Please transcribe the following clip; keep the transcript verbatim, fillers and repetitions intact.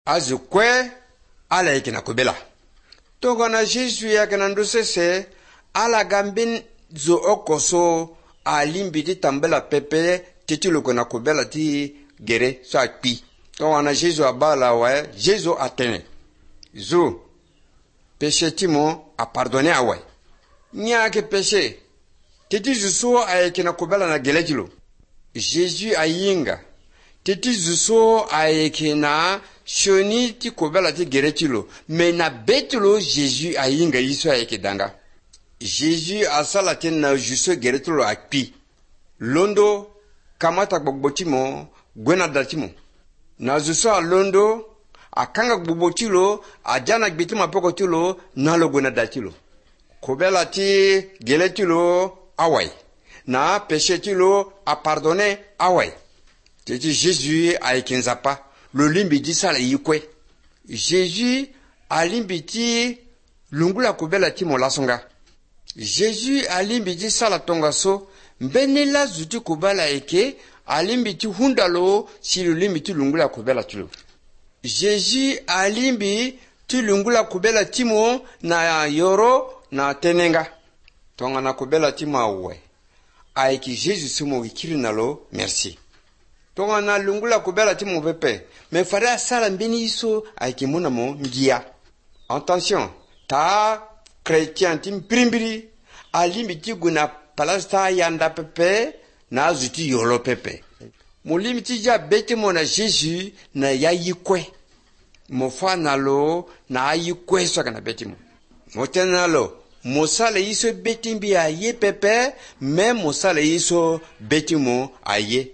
azukwe ala yekina kubela tongana Jésus yakina ndosese ala gambin zo okoso alimbidi tambela pepe tituluko na kubela ti gere so akpi tongana Jésus abala ouais Jésus atene zo péché timo a pardonné awe nya ke péché titi zuso ayekina kubela na gelejilo Jésus ayinga titi zuso ayekina shoni ti kubela ti geretilo mais na betilo Jésus ayinga yiso ayekidanga Jésus asala ti na juso geretilo akpi londo kamata gbogbotimo gwena datimo na zuso a londo akanga gbobotilo ajana gbitimo pokotilo nalo gwena datilo kubela ti geretilo awai na péché tilo a pardonné awai titi Jésus ayekinzapa lo limbi di sala yikwe Jésus alimbi ti lungula kubela ti molasonga Jésus alimbi di sala tongaso mbenela zuti kubala eke alimbi ti hundalo si lo limbi ti lungula kubela tilo Jésus alimbi ti lungula kubela timo na yoro na tenenga tonga na kubela timo awe aiki Jésus sumo wikiri nalo merci tonga na lungula kubela timo pepe me fara sala mbini iso aiki monamo ngia attention ta chrétien tim primbiri alimbi ti guna palasta yanda pepe na zuti yolo pepe molimi ti ja beti mo na Jésus na ya yikwe mo fa nalo na yikwe so kana beti mo mo tenalo mosala iso betimbi aye pepe même mosala iso betimo aye